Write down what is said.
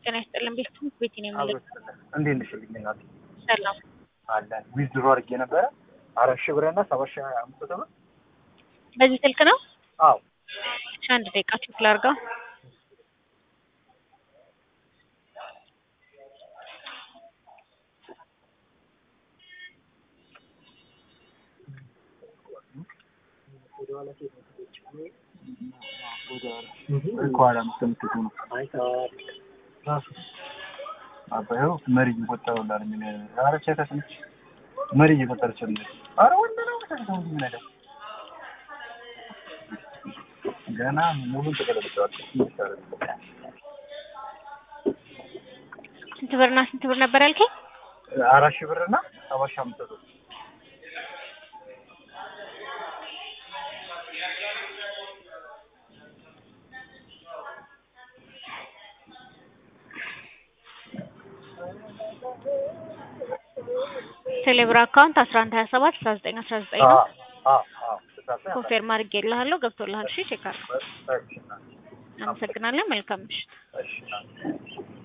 ጤና ይስጥልን ቤት ነው የሚለው እንዴት ነሽ ልጅናት ሰላም አለን ዊዝድሮ አድርጌ ነበረ 4000 ብርና 7500 ብር በዚህ ስልክ ነው አዎ አንድ ደቂቃ ቼክ ላድርገው አባዩ መሪ ይቆጣውላል ምን አረቻ ተስምች መሪ ይቆጣርችል አረ ወንደና ተሰምቶ ምን አይደል ገና ሙሉ ተቀለበጣው ስንት ብር ነበር ያልከኝ 4000 ብርና 7500 ብር ቴሌብር አካውንት 1127 1919 ነው ኮንፈርም አድርጌልሃለሁ ገብቶልሃል እሺ ቼክ አድርግ አመሰግናለሁ መልካም ምሽት እሺ